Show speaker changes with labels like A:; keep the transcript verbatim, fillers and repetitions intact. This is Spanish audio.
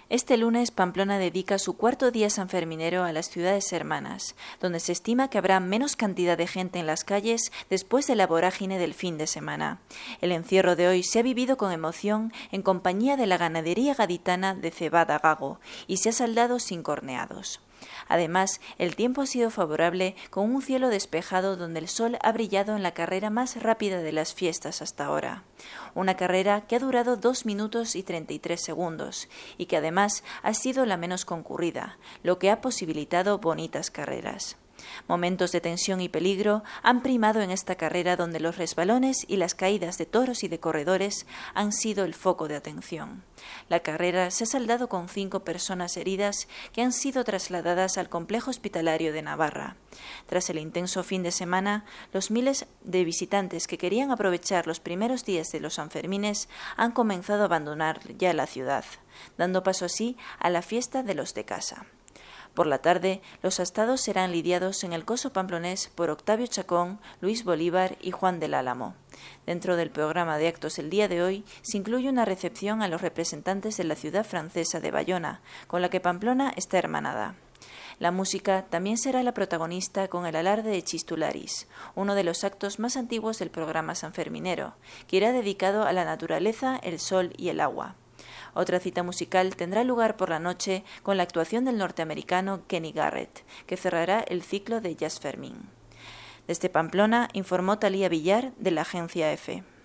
A: Este lunes, Pamplona dedica su cuarto día sanferminero a las ciudades hermanas, donde se estima que habrá menos cantidad de gente en las calles después de la vorágine del fin de semana. El encierro de hoy se ha vivido con emoción en compañía de la ganadería gaditana de Cebada Gago y se ha saldado sin corneados. Además, el tiempo ha sido favorable con un cielo despejado donde el sol ha brillado en la carrera más rápida de las fiestas hasta ahora. Una carrera que ha durado dos minutos y treinta y tres segundos y que además ha sido la menos concurrida, lo que ha posibilitado bonitas carreras. Momentos de tensión y peligro han primado en esta carrera donde los resbalones y las caídas de toros y de corredores han sido el foco de atención. La carrera se ha saldado con cinco personas heridas que han sido trasladadas al complejo hospitalario de Navarra. Tras el intenso fin de semana, los miles de visitantes que querían aprovechar los primeros días de los Sanfermines han comenzado a abandonar ya la ciudad, dando paso así a la fiesta de los de casa. Por la tarde, los astados serán lidiados en el coso pamplonés por Octavio Chacón, Luis Bolívar y Juan del Álamo. Dentro del programa de actos el día de hoy se incluye una recepción a los representantes de la ciudad francesa de Bayona, con la que Pamplona está hermanada. La música también será la protagonista con el alarde de Chistularis, uno de los actos más antiguos del programa sanferminero, que irá dedicado a la naturaleza, el sol y el agua. Otra cita musical tendrá lugar por la noche con la actuación del norteamericano Kenny Garrett, que cerrará el ciclo de Jazz Fermín. Desde Pamplona informó Talía Villar de la Agencia EFE.